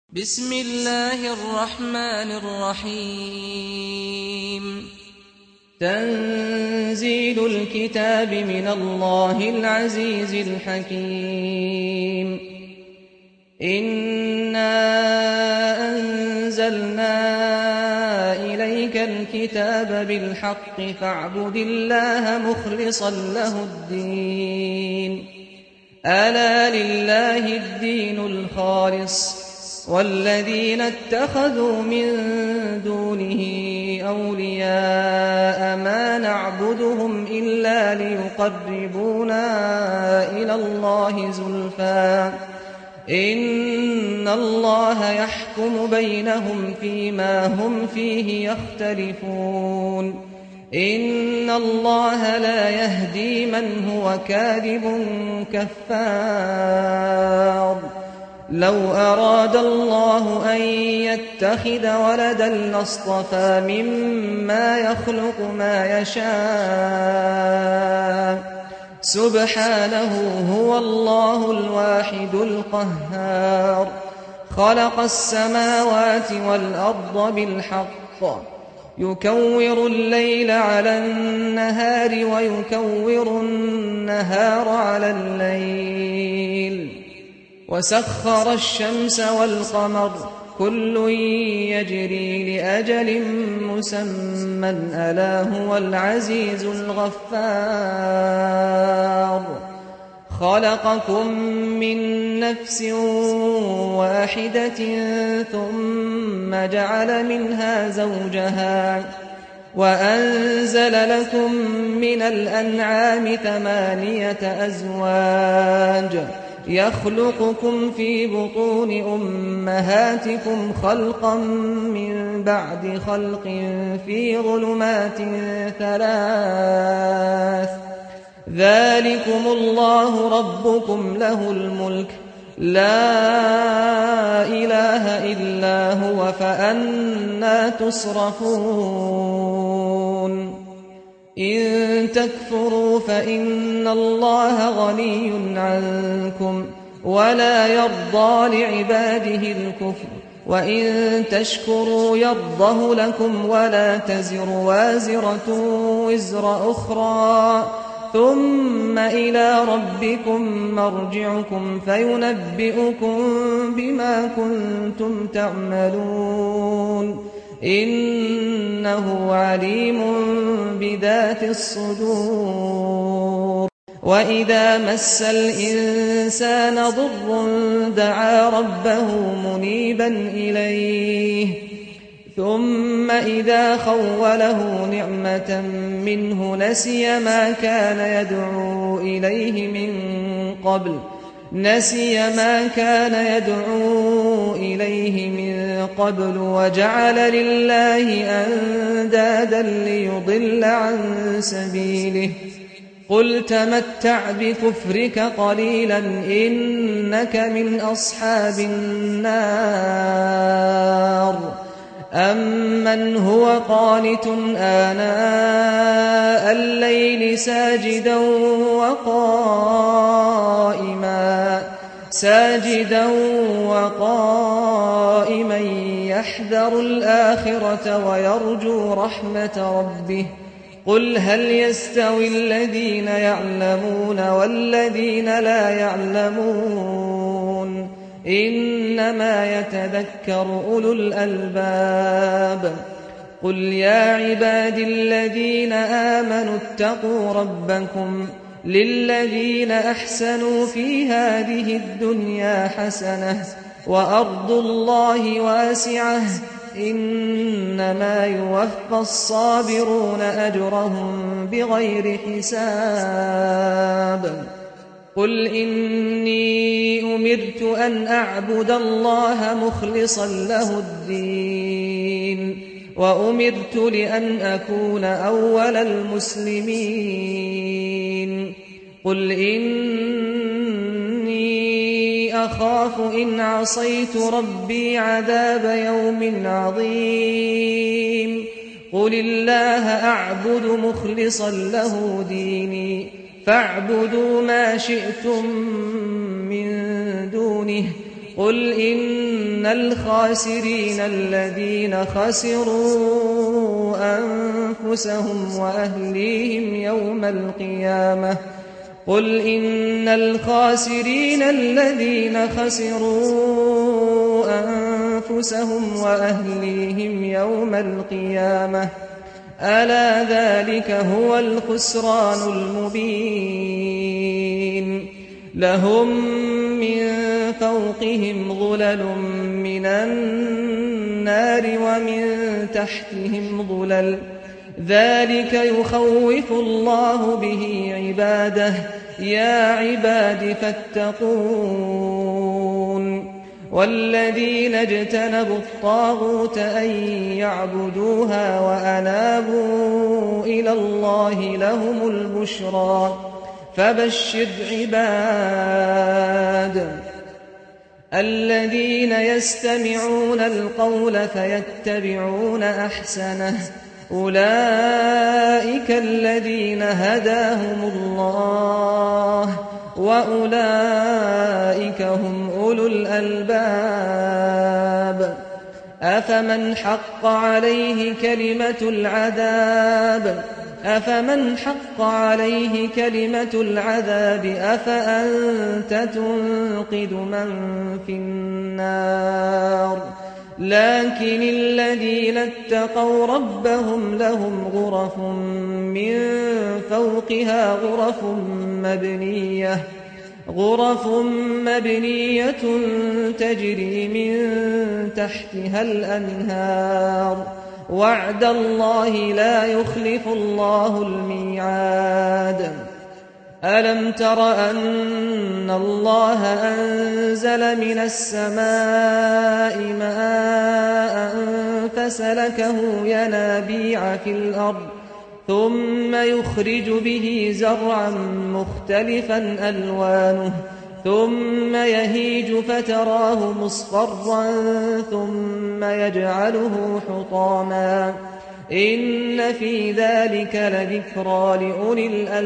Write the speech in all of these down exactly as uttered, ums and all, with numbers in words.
بسم الله الرحمن الرحيم تنزيل الكتاب من الله العزيز الحكيم إنا أنزلنا إليك الكتاب بالحق فاعبد الله مخلصا له الدين ألا لله الدين الخالص والذين اتخذوا من دونه أولياء ما نعبدهم إلا ليقربونا إلى الله زلفى إن الله يحكم بينهم فيما هم فيه يختلفون إن الله لا يهدي من هو كاذب كفار لو أراد الله أن يتخذ ولدا لاصطفى مما يخلق ما يشاء سبحانه هو الله الواحد القهار خلق السماوات والأرض بالحق يكور الليل على النهار ويكور النهار على الليل وسخر الشمس والقمر كل يجري لأجل مسمى ألا هو العزيز الغفار خلقكم من نفس واحدة ثم جعل منها زوجها وأنزل لكم من الأنعام ثمانية أزواج يخلقكم في بطون أمهاتكم خلقا من بعد خلق في ظلمات ثلاث ذلكم الله ربكم له الملك لا إله إلا هو فأنى تصرفون إن تكفروا فإن الله غني عنكم ولا يرضى لعباده الكفر وإن تشكروا يرضه لكم ولا تزر وازرة وزر أخرى ثم إلى ربكم مرجعكم فينبئكم بما كنتم تعملون إنه عليم بذات الصدور وإذا مس الإنسان ضر دعا ربه منيبا إليه ثم إذا خوله نعمة منه نسي ما كان يدعو إليه من قبل نسي ما كان يدعو إليه من قبل وجعل لله أندادا ليضل عن سبيله قل تمتع بكفرك قليلا إنك من أصحاب النار أمن هو قانت آناء الليل ساجدا وقائما ساجدا وقائما يحذر الآخرة ويرجو رحمة ربه قل هل يستوي الذين يعلمون والذين لا يعلمون إنما يتذكر أولو الألباب قل يا عبادي الذين آمنوا اتقوا ربكم للذين أحسنوا في هذه الدنيا حسنة وأرض الله واسعة إنما يوفى الصابرون أجرهم بغير حساب قل إني أمرت أن أعبد الله مخلصا له الدين وأمرت لأن أكون أول المسلمين قل إني أخاف إن عصيت ربي عذاب يوم عظيم قل الله أعبد مخلصا له ديني فاعبدوا ما شئتم من دونه قل إن الخاسرين الذين خسروا أنفسهم وأهليهم يوم القيامة قل إن الخاسرين الذين خسروا أنفسهم وأهليهم يوم القيامة ألا ذلك هو الخسران المبين لهم من فوقهم ظلل من النار ومن تحتهم ظلل ذلك يخوف الله به عباده يا عباد فاتقون والذين اجتنبوا الطاغوت أن يعبدوها وأنابوا إلى الله لهم البشرى فبشر عباد الذين يستمعون القول فيتبعون أحسنه أولئك الذين هداهم الله وأولئك هم أولو الألباب أفمن حق عليه كلمة العذاب أفمن حق عليه كلمة العذاب أفأنت تنقذ من في النار لكن الذين اتقوا ربهم لهم غرف من فوقها غرف مبنية غرف مبنية تجري من تحتها الأنهار وعد الله لا يخلف الله الميعاد ألم تر أن الله أنزل من السماء ماء فسلكه ينابيع في الأرض ثم يخرج به زرعا مختلفا ألوانه ثم يهيج فتراه مصفرا ثم يجعله حطاما إن في ذلك لذكرى لأولي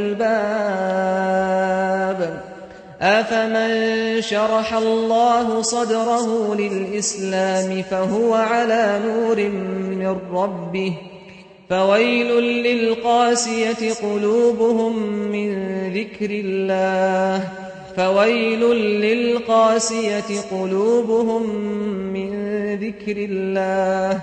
الألباب أفمن شرح الله صدره للإسلام فهو على نور من ربه فويل للقاسية قلوبهم من ذكر الله فويل للقاسية قلوبهم من ذكر الله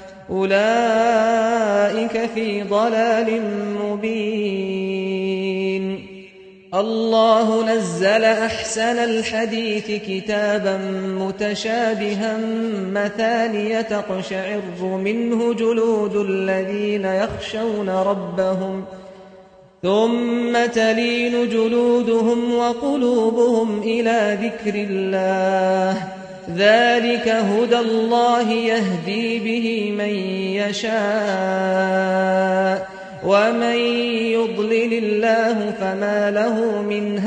أولئك في ضلال مبين الله نزل أحسن الحديث كتابا متشابها مثانية تقشعر منه جلود الذين يخشون ربهم ثم تلين جلودهم وقلوبهم إلى ذكر الله ذلك هدى الله يهدي به من يشاء ومن يضلل الله فما له من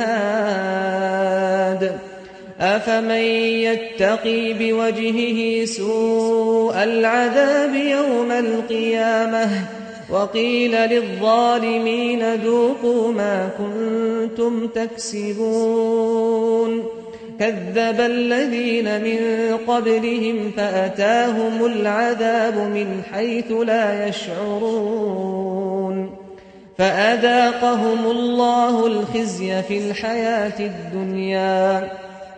هاد أفمن يتقي بوجهه سوء العذاب يوم القيامة وقيل للظالمين ذوقوا ما كنتم تكسبون كذب الذين من قبلهم فأتاهم العذاب من حيث لا يشعرون فأذاقهم الله الخزي في الحياة الدنيا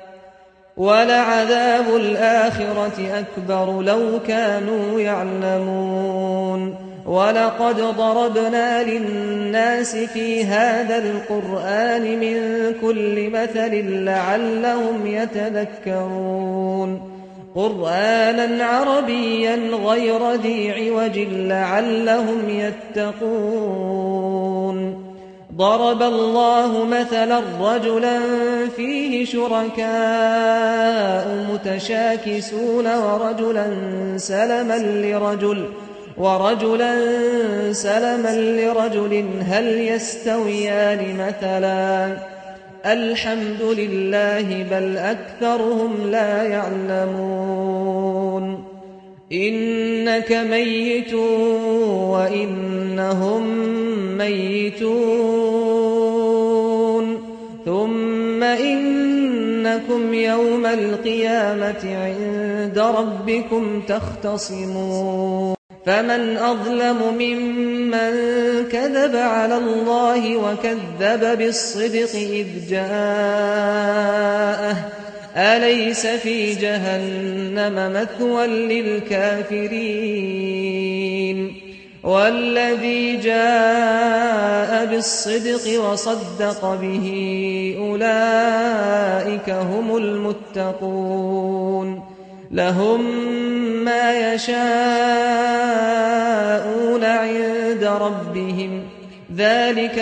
ولعذاب الآخرة أكبر لو كانوا يعلمون ولقد ضربنا للناس في هذا القرآن من كل مثل لعلهم يتذكرون قرآنا عربيا غير ذي عوج لعلهم يتقون ضرب الله مثلا رجلا فيه شركاء متشاكسون ورجلا سلما لرجل ورجلا سلما لرجل هل يستويان مثلا الحمد لله بل أكثرهم لا يعلمون إنك ميت وإنهم ميتون ثم إنكم إنكم يوم القيامة عند ربكم تختصمون فمن أظلم ممن كذب على الله وكذب بالصدق إذ جاءه أليس في جهنم مثوى للكافرين والذي جاء بالصدق وصدق به أولئك هم المتقون لهم ما يشاءون عند ربهم ذلك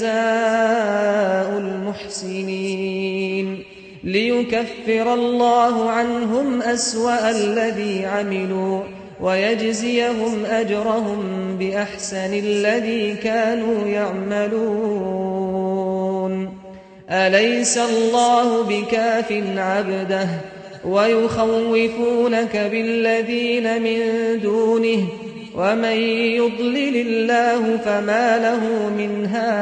جزاء المحسنين ليكفر الله عنهم أسوأ الذي عملوا ويجزيهم أجرهم بأحسن الذي كانوا يعملون أليس الله بكاف عبده ويخوفونك بالذين من دونه ومن يضلل الله فما له من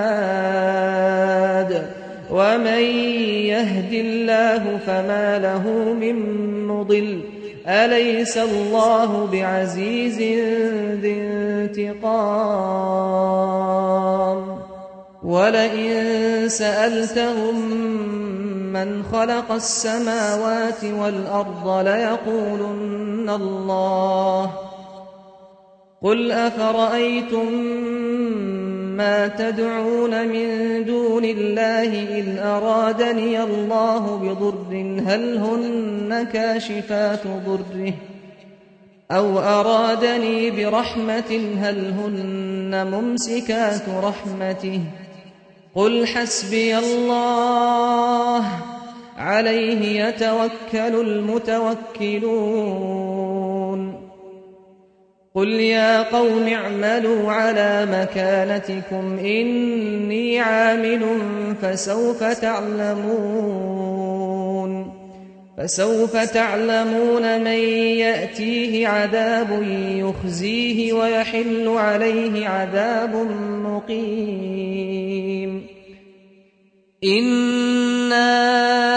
هاد ومن يهد الله فما له من مضل أليس الله بعزيز ذي انتقام ولئن سألتهم من خلق السماوات والأرض ليقولن الله قل أفرأيتم ما تدعون من دون الله إن أرادني الله بضر هل هن كاشفات ضره أو أرادني برحمة هل هن ممسكات رحمته قل حسبي الله عليه يتوكل المتوكلون قل يا قوم اعملوا على مكانتكم إني عامل فسوف تعلمون فسوف تعلمون من يأتيه عذاب يخزيه ويحل عليه عذاب مقيم إنا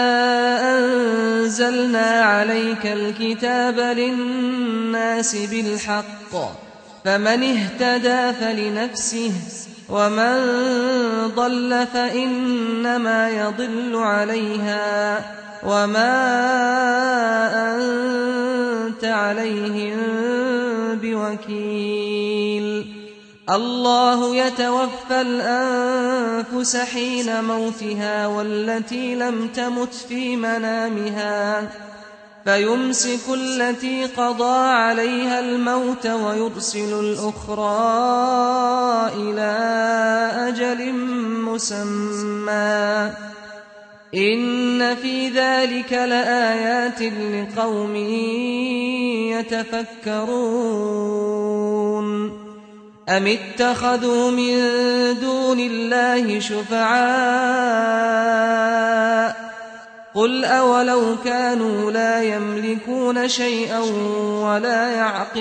أنزلنا عليك الكتاب للناس بالحق فمن اهتدى فلنفسه ومن ضل فإنما يضل عليها وما أنت عليهم بوكيل الله يتوفى الأنفس حين موتها والتي لم تمت في منامها فيمسك التي قضى عليها الموت ويرسل الأخرى إلى أجل مسمى إن في ذلك لآيات لقوم يتفكرون أم اتخذوا من دون الله شفعاء قل أولو كانوا لا يملكون شيئا ولا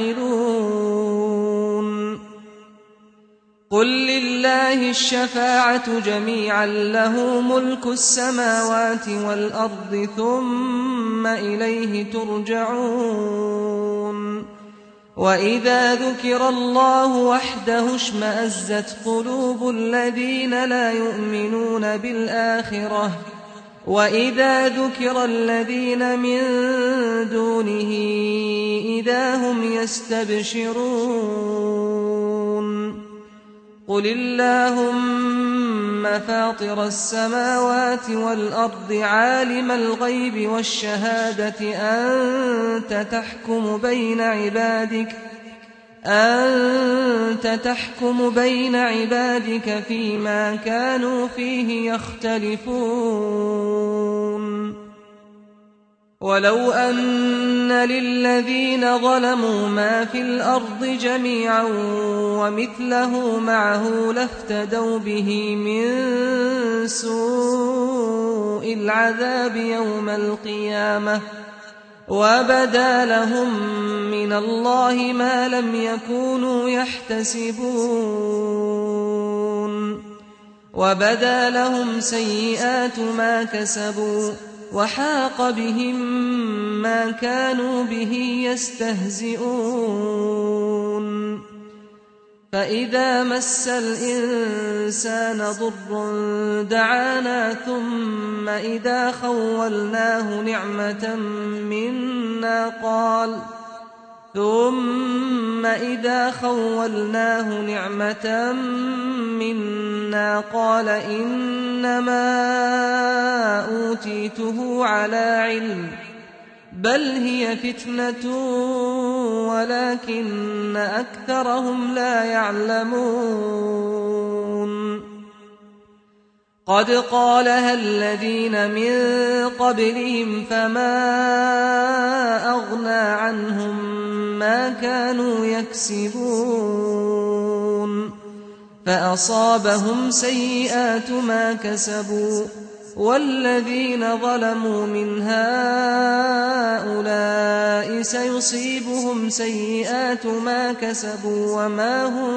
يعقلون قل لله الشفاعة جميعا له ملك السماوات والأرض ثم إليه ترجعون وإذا ذكر الله وحده اشمأزت قلوب الذين لا يؤمنون بالآخرة وإذا ذكر الذين من دونه إذا هم يستبشرون قل اللهم فاطر السماوات والأرض عالم الغيب والشهادة أنت تحكم بين عبادك أنت تحكم بين عبادك فيما كانوا فيه يختلفون ولو أن للذين ظلموا ما في الأرض جميعا ومثله معه لافتدوا به من سوء العذاب يوم القيامة وبدا لهم من الله ما لم يكونوا يحتسبون وبدا لهم سيئات ما كسبوا وحاق بهم ما كانوا به يستهزئون فإذا مس الإنسان ضر دعانا ثم إذا خولناه نعمة منا قال ثم إذا خولناه نعمة منا قال إنما أوتيته على علم بل هي فتنة ولكن أكثرهم لا يعلمون قد قالها الذين من قبلهم فما أغنى عنهم ما كانوا يكسبون فأصابهم سيئات ما كسبوا والذين ظلموا من هؤلاء سيصيبهم سيئات ما كسبوا وما هم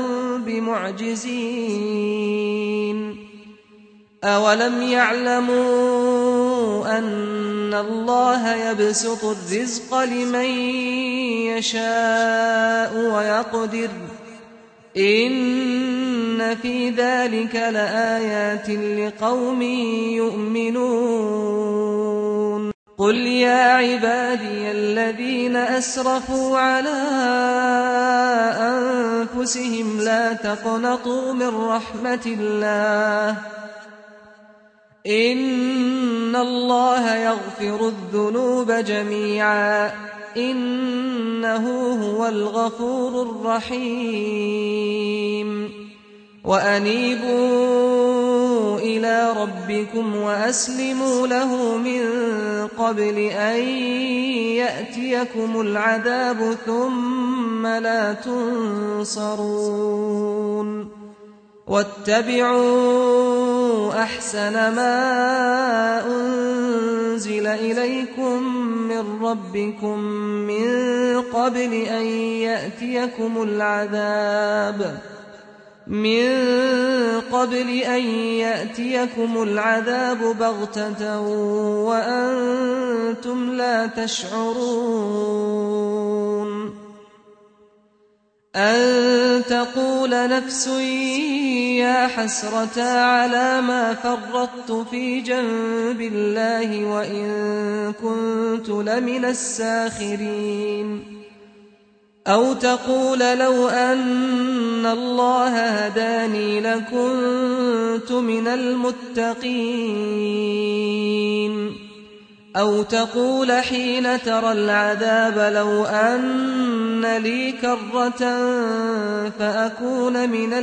بمعجزين أولم يعلموا أن الله يبسط الرزق لمن يشاء ويقدر إن في ذلك لآيات لقوم يؤمنون قل يا عبادي الذين أسرفوا على أنفسهم لا تقنطوا من رحمة الله إن الله يغفر الذنوب جميعا إنه هو الغفور الرحيم وأنيبوا إلى ربكم وأسلموا له من قبل أن يأتيكم العذاب ثم لا تنصرون واتبعوا أحسن ما أنزل إليكم من ربكم من قبل أن يأتيكم العذاب من قبل أن يأتيكم العذاب بغتة وأنتم لا تشعرون أن تقول نفس يا حسرة على ما فرطت في جنب الله وإن كنت لمن الساخرين أو تقول لو أن الله هداني لكنت من المتقين أو تقول حين ترى العذاب لو أن لي كرة فأكون من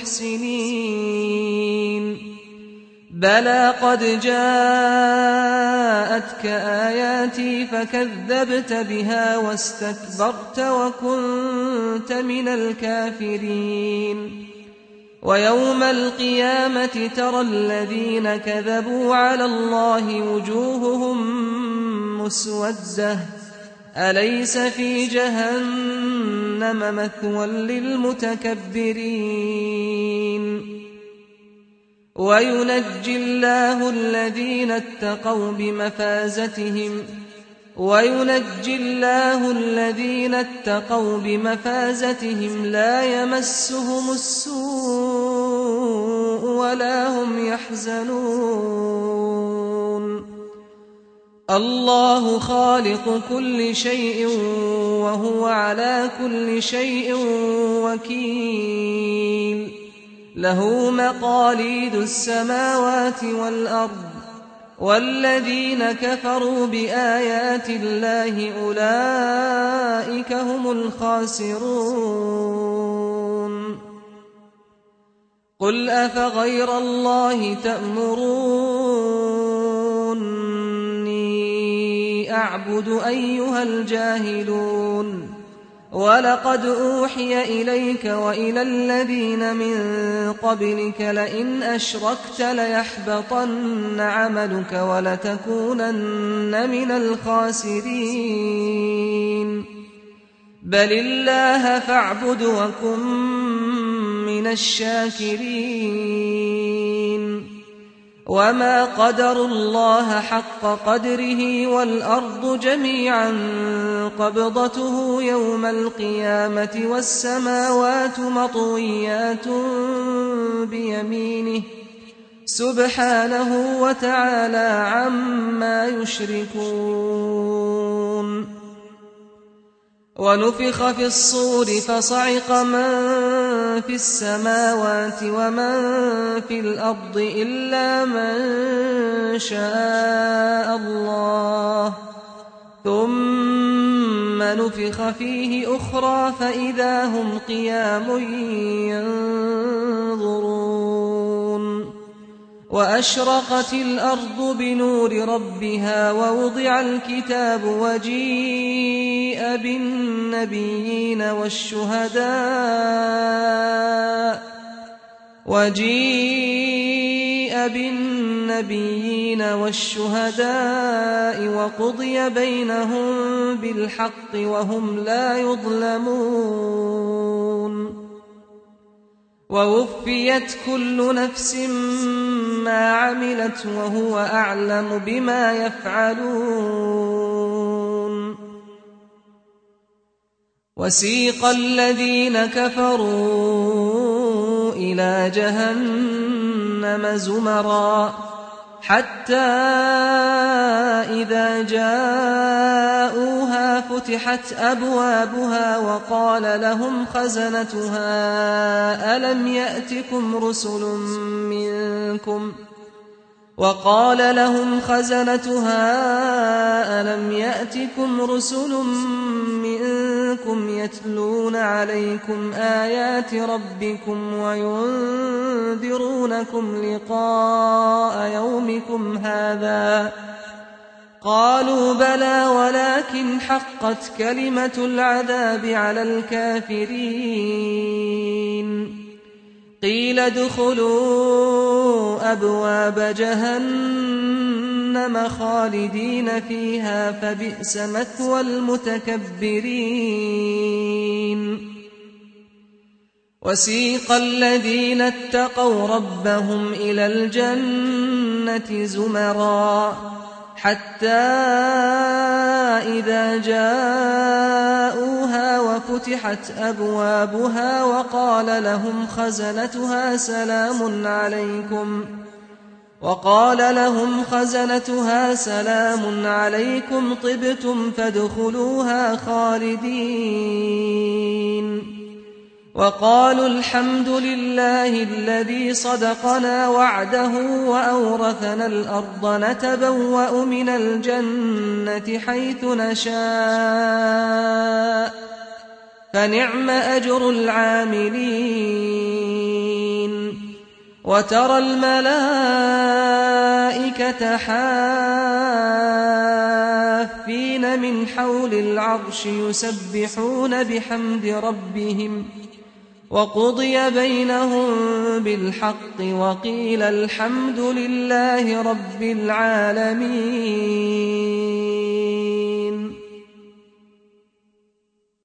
المحسنين بلى قد جاءتك آياتي فكذبت بها واستكبرت وكنت من الكافرين ويوم القيامة ترى الذين كذبوا على الله وجوههم مسودة أليس في جهنم مثوى للمتكبرين وينجي الله الذين اتقوا بمفازتهم وينجي الله الذين اتقوا بمفازتهم لا يمسهم السوء ولا هم يحزنون الله خالق كل شيء وهو على كل شيء وكيل له مقاليد السماوات والأرض والذين كفروا بآيات الله أولئك هم الخاسرون قل أفغير الله تأمروني أعبد أيها الجاهلون ولقد أوحي إليك وإلى الذين من قبلك لئن أشركت ليحبطن عملك ولتكونن من الخاسرين بل الله فاعبد وكن من الشاكرين وما قدروا الله حق قدره والأرض جميعا قبضته يوم القيامة والسماوات مطويات بيمينه سبحانه وتعالى عما يشركون. ونفخ في الصور فصعق من في السماوات ومن في الأرض إلا من شاء الله ثم نفخ فيه أخرى فإذا هم قيام ينظرون. وأشرقت الأرض بنور ربها ووضع الكتاب وجيء بالنبيين والشهداء وجيء بالنبيين والشهداء وقضي بينهم بالحق وهم لا يظلمون. ووفيت كل نفس ما عملت وهو أعلم بما يفعلون. وسيق الذين كفروا إلى جهنم زمرا حتى إذا جاءوها فتحت أبوابها وقال لهم خزنتها ألم يأتكم رسل منكم وقال لهم خزنتها ألم يأتكم رسل منكم يتلون عليكم آيات ربكم وينذرونكم لقاء يومكم هذا قالوا بلى ولكن حقت كلمة العذاب على الكافرين. قيل ادخلوا أبواب جهنم خالدين فيها فبئس مثوى المتكبرين. وسيق الذين اتقوا ربهم إلى الجنة زمرا حتى إذا جاءوها وفتحت أبوابها وقال لهم خزنتها سلام عليكم وقال لهم خزنتها سلام عليكم طبتم فادخلوها خالدين. وقالوا الحمد لله الذي صدقنا وعده وأورثنا الأرض نتبوأ من الجنة حيث نشاء فنعم أجر العاملين. وترى الملائكة حافين من حول العرش يسبحون بحمد ربهم وقضي بينهم بالحق وقيل الحمد لله رب العالمين.